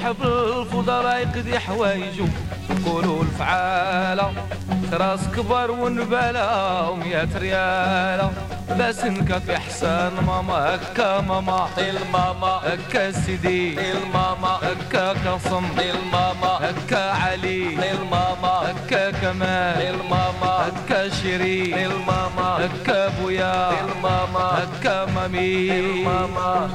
صاحب الفضلاء يقضي حوايجو قولوا الفعالة راس كبر ونبالة ومية ريالة باس نكافي حسان ماما هكا ماما الماما هكا سيدي الماما هكا قاسم الماما هكا علي الماما هكا كمال الماما هكا شيرين الماما هكا بويا الماما هكا مامي الماما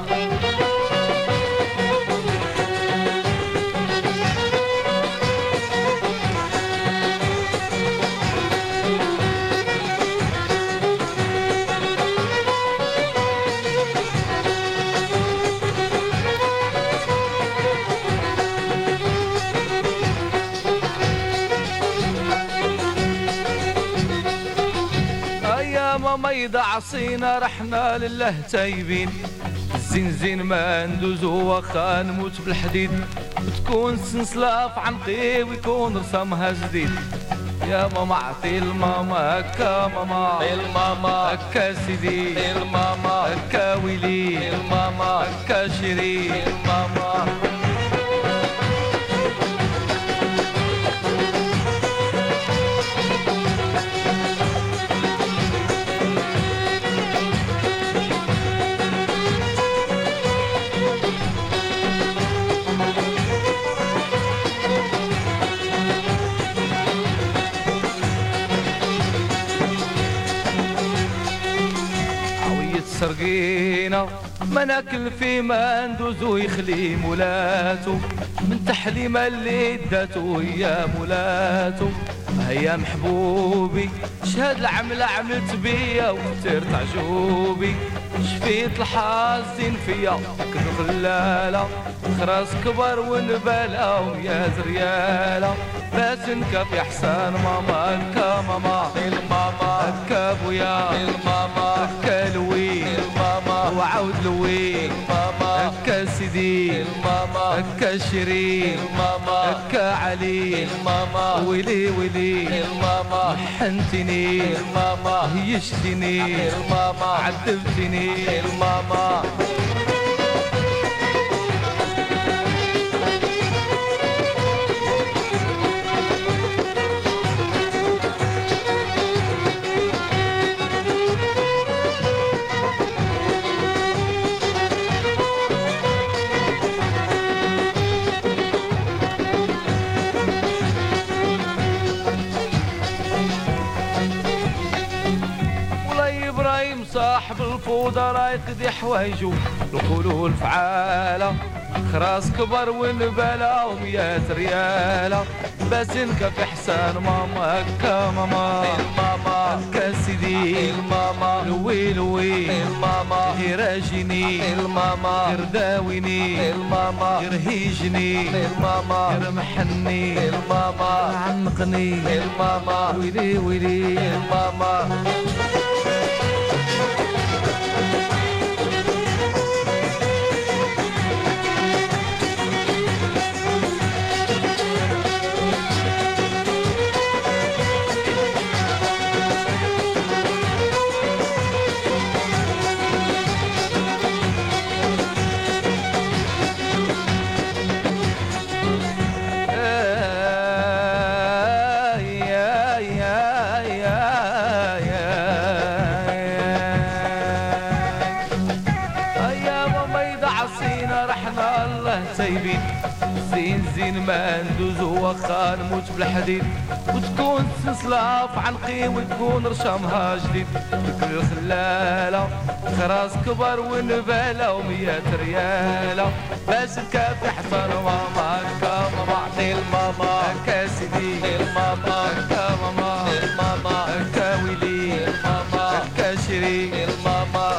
ماما يدعصينا رحنا لله تايبين الزنزين ما ندوزو واخا نموت بالحديد وتكون سنسلة في عنقي ويكون رسمها جديد يا ماما عطي الماما هكا ماما الماما هكا سيدي الماما هكا ويلي الماما هكا شيرين الماما سرقينا ما ناكل في ما ندوزو يخلي مولاتو من تحليمه اللي داتو يا مولاتو هيا محبوبي شهاد العملة عملت بيا وكترت عجوبي شفيت الحاسين فيا كل غلالة خراس كبر ونبالة ومية ريالة باس نكافي حسان ماما هكا ماما الماما هكا بويا الماما هكا لوي الماما وعاود لوي الماما هكا سيدي الماما هكا شيرين الماما هكا علي الماما ويلي ويلي الماما حنتني الماما هيشتني الماما عذبتني الماما صاحب الفوضى يقضي حوايجو القولوا الفعالة خراس كبر ونبالة ومية ريالة باس نكافي حسان ماما هكا ماما الماما هكا سيدي الماما لوي لوي الماما يراجيني الماما يرداويني الماما يرهيجني الماما يرمحني الماما يعنقني الماما ويلي ويلي الماما سايبين زين زين ما ندوزو واخا نموت بالحديد وتكون سلسلة في عنقي وتكون رشامها جديد بكل الخلالة خراس كبر ونبالة ومية ريالة باش نكافي حسن ماما هكا ماما عطي الماما هكا سيدي الماما هكا ماما الماما هكا ويلي الماما هكا شيرين الماما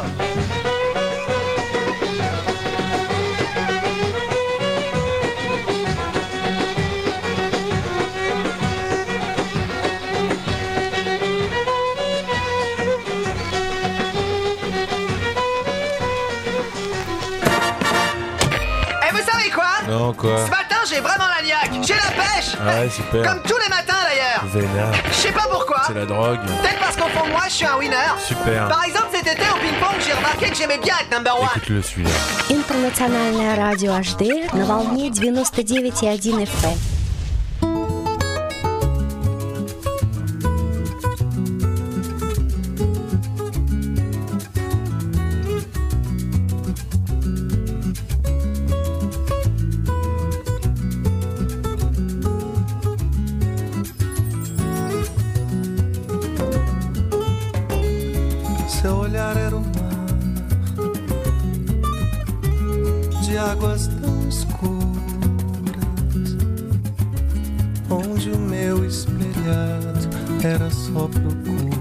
Non, quoi? Ce matin, j'ai vraiment la niaque. J'ai la pêche. Ouais, super. Comme tous les matins d'ailleurs. Vénère. Je sais pas pourquoi. C'est la drogue. Peut-être parce qu'au fond de moi, je suis un winner. Super. Par exemple, cet été au ping-pong, j'ai remarqué que j'aimais bien être number one. Écoute-le celui-là. Интернациональное радио HD на волне 99,1 FM. Seu olhar era um mar de águas tão escuras, onde o meu espelhado era só procura.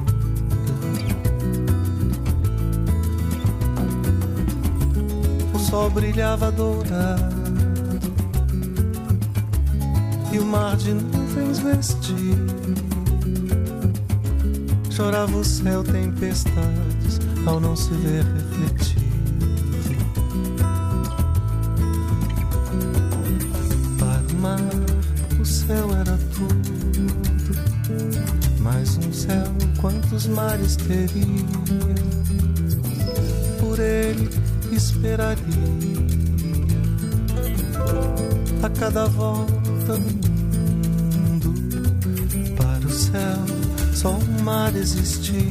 O sol brilhava dourado e o mar de nuvens vestido. Chorava o céu tempestades ao não se ver refletido. Para o mar o céu era tudo, mais um céu quantos mares teria. Por ele esperaria a cada volta do mundo. Para o céu só um mar existia,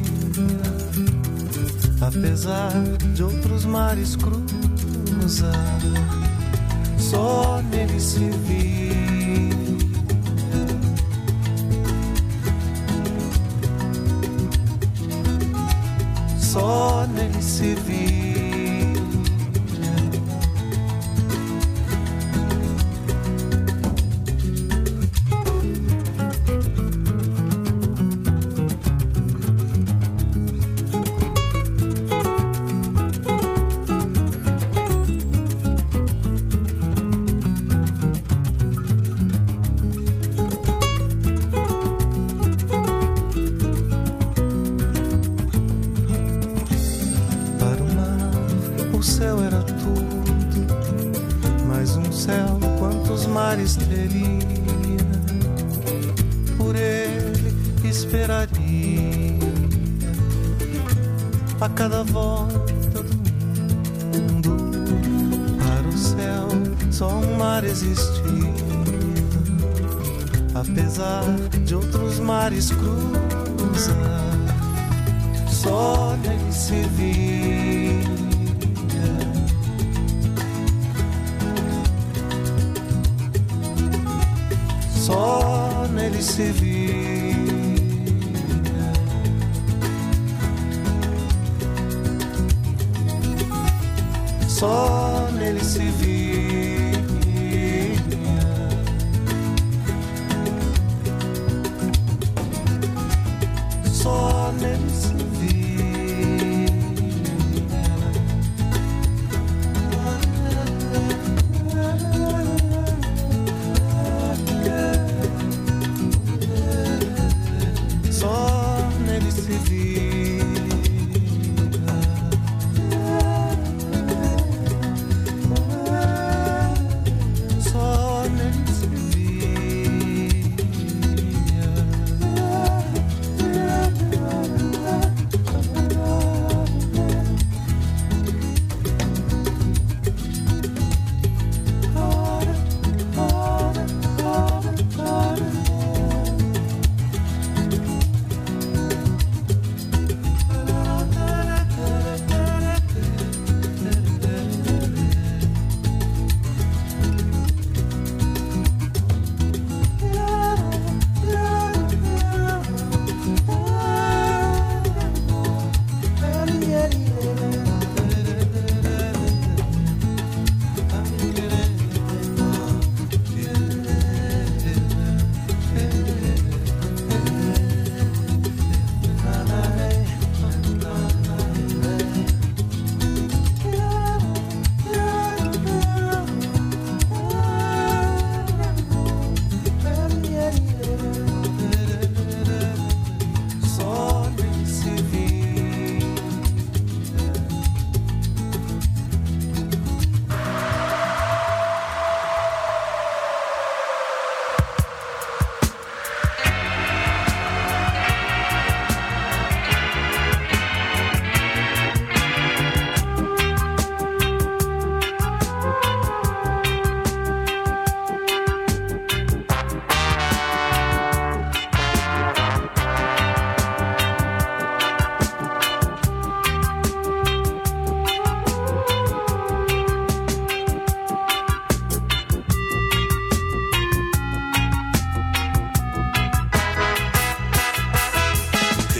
apesar de outros mares cruzar, só nele se via. Só nele se via. Por ele esperaria a cada volta do mundo. Para o céu só um mar existia, apesar de outros mares cruzar, só nele se via. Só nele se via. Só nele se via. Só nele se via. Só nele se via. Só nele se via.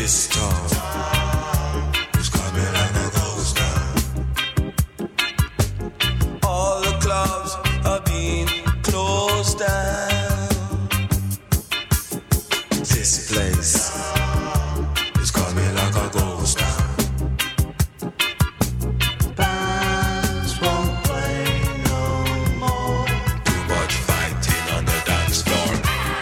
This storm is coming like a ghost town. All the clubs are being closed down. This place is coming like a ghost town. Bands won't play no more. Too much fighting on the dance floor.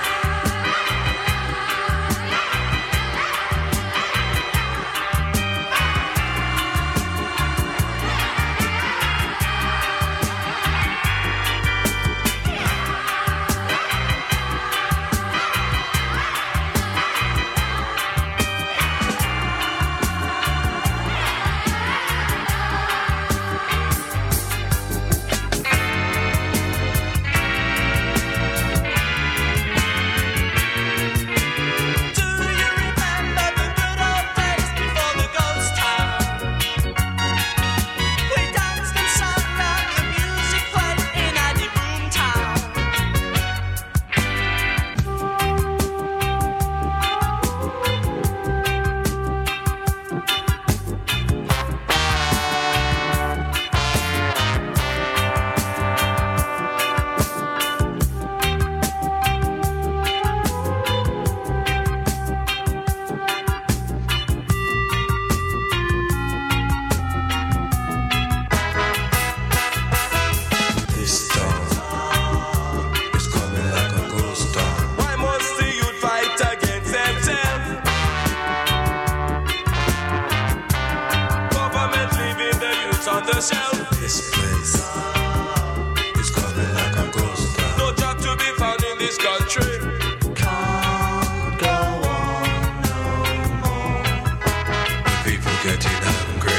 This place is coming like a ghost town. No job to be found in this country. Can't go on no more. The people getting hungry.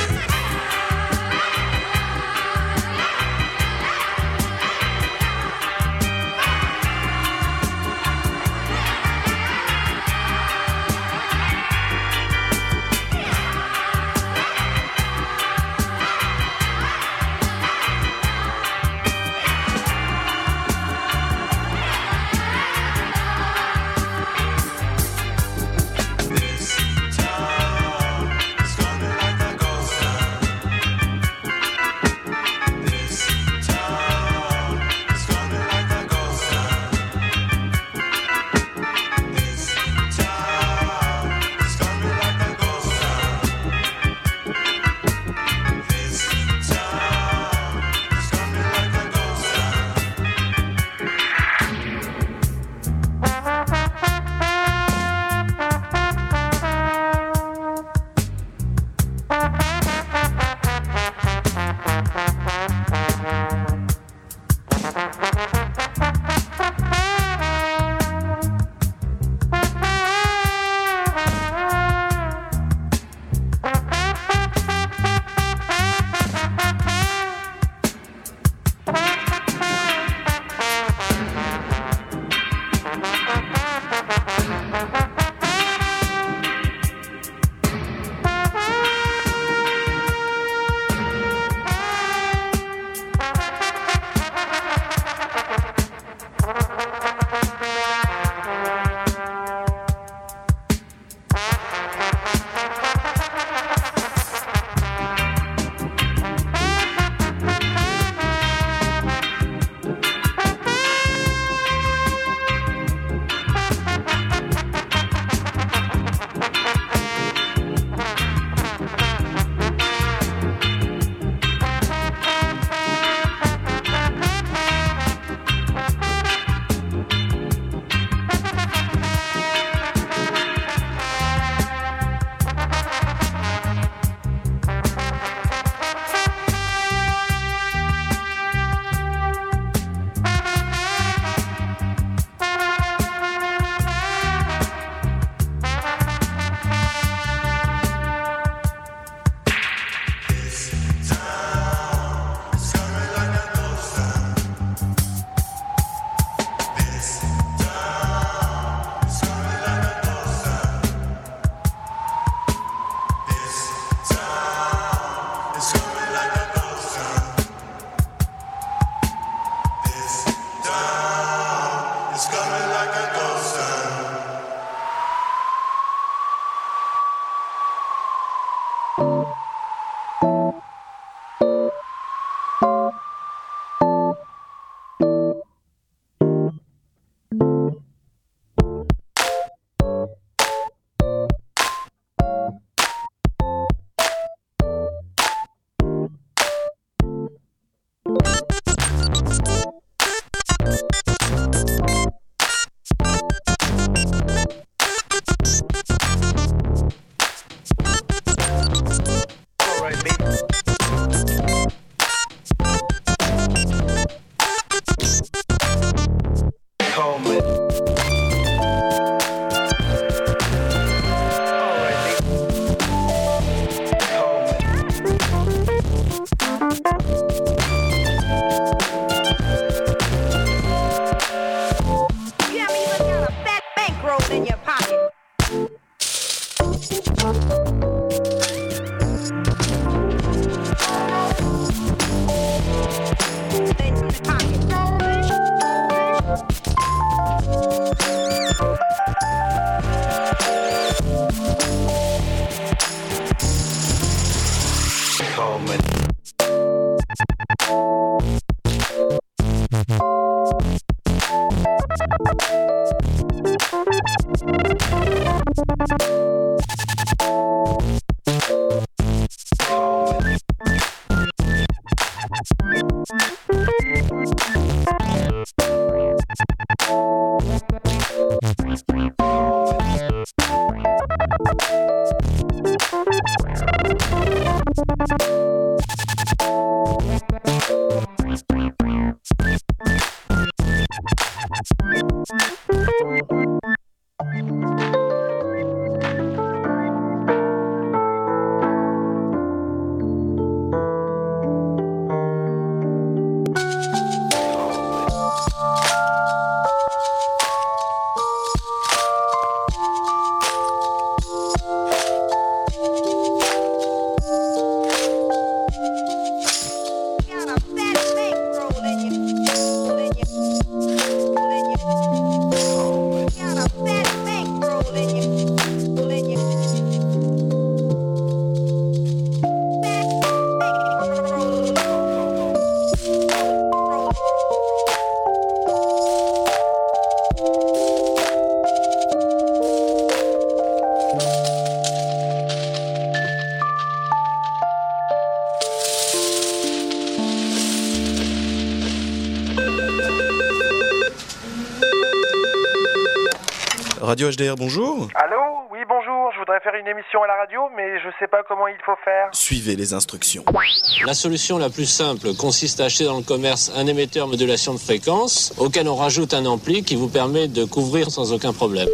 Radio HDR, bonjour. Allô? Oui, bonjour, je voudrais faire une émission à la radio, mais je sais pas comment il faut faire. Suivez les instructions. La solution la plus simple consiste à acheter dans le commerce un émetteur modulation de fréquence, auquel on rajoute un ampli qui vous permet de couvrir sans aucun problème.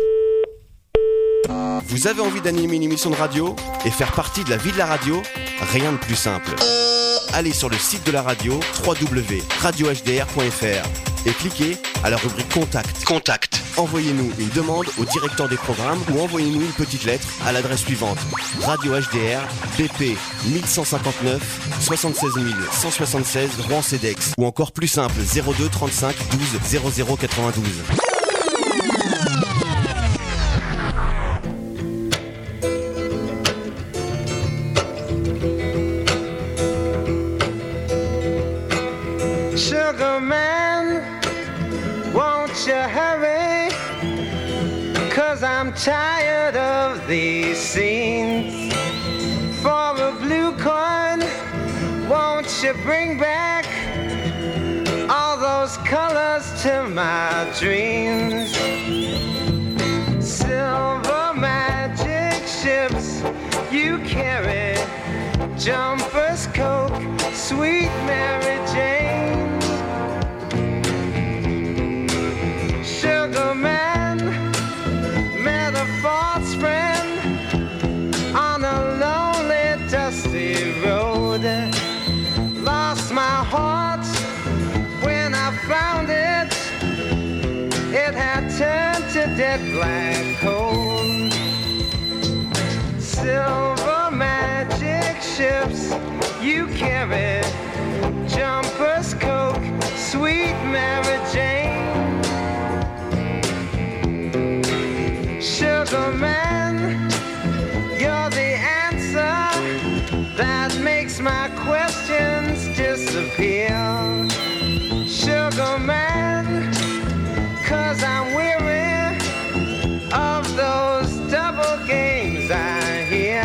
Vous avez envie d'animer une émission de radio et faire partie de la vie de la radio? Rien de plus simple. Allez sur le site de la radio, www.radiohdr.fr, et cliquez à la rubrique Contact. Envoyez-nous une demande au directeur des programmes ou envoyez-nous une petite lettre à l'adresse suivante: Radio HDR, BP 1159 76 176 Rouen-Cedex, ou encore plus simple 02 35 12 00 92. Sugar man, won't you hurry? 'Cause I'm tired of these scenes. For a blue coin, won't you bring back all those colors to my dreams? Silver magic ships you carry, jumpers, Coke, sweet Mary Jane. Sugar man met a false friend on a lonely, dusty road. Lost my heart when I found it. It had turned to dead black coal. Silver magic ships you carry, jumpers, Coke, sweet Mary Jane. Sugar man, you're the answer that makes my questions disappear. Sugar man, 'cause I'm weary of those double games I hear.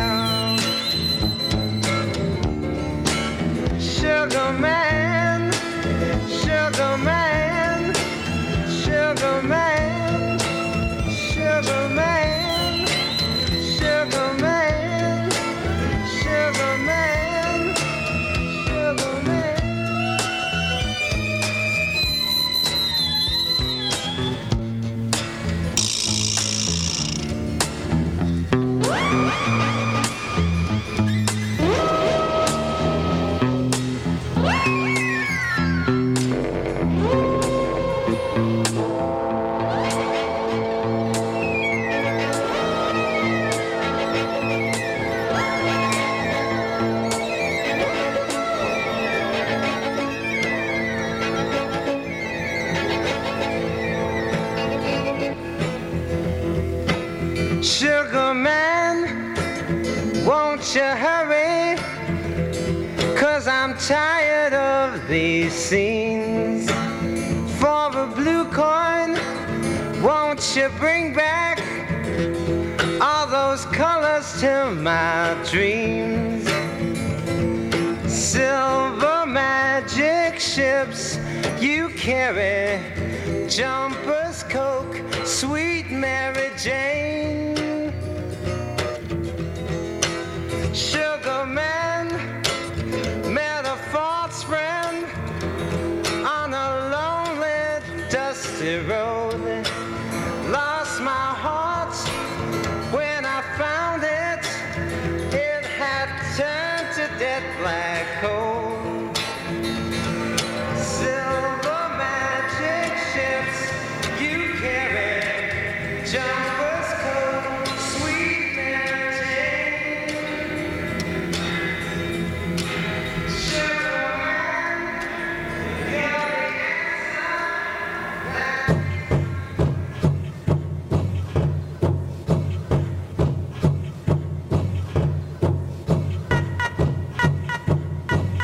Sugar man, sugar man, sugar man, sugar man, sugar man, sugar man, sugar man. Sugar man, won't you hurry? 'Cause I'm tired of these scenes. For a blue coin, won't you bring back all those colors to my dreams? Silver magic ships you carry, jumpers, Coke, sweet Mary Jane. Sugar man met a false friend on a lonely, dusty road. Lost my heart when I found it. It had turned to dead black coal. Silver magic ships you carry, jumpers, coat, sweet Mary Jane. Sugar man, you're the answer.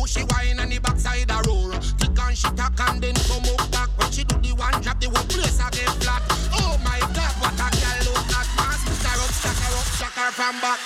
she whine and the backside a roar. Kick and she tack and then come up back. When she do the one drop, the whole place a get flat. Oh my God, what a girl look like. Man, stack her from back.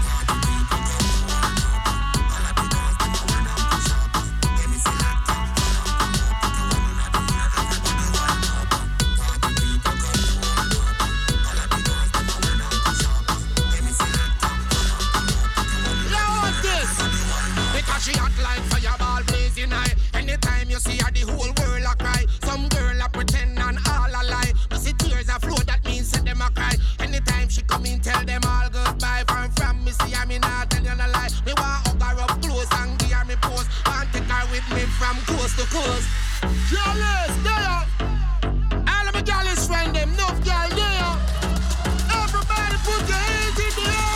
She hot like fireball blazing high. Anytime you see her, the whole world a cry. Some girl a pretend and all a lie. You see tears a flow, that means set them a cry. Anytime she come in, tell them all goodbye. From me, see her, me not tell you no lie. Me want hug her up close and give her me pose. Want take her with me from coast to coast. Jealous, there. All of my jealous friend, them enough girl there. Everybody put your hands in the air.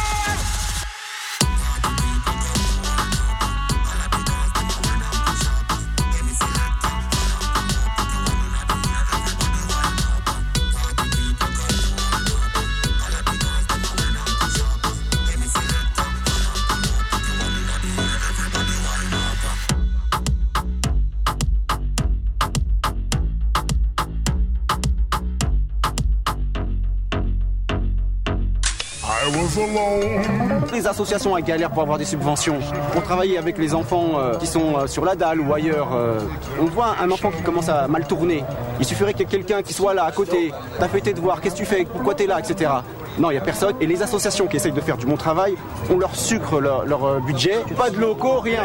Les associations elles galèrent pour avoir des subventions. Pour travailler avec les enfants qui sont sur la dalle ou ailleurs, on voit un enfant qui commence à mal tourner. Il suffirait qu'il y ait quelqu'un qui soit là à côté. T'as fait tes devoirs, qu'est-ce que tu fais, pourquoi t'es là, etc. Non, il n'y a personne. Et les associations qui essayent de faire du bon travail, on leur sucre leur budget. Pas de locaux, rien.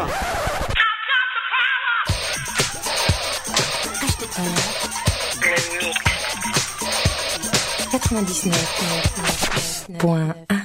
Le mix 99.1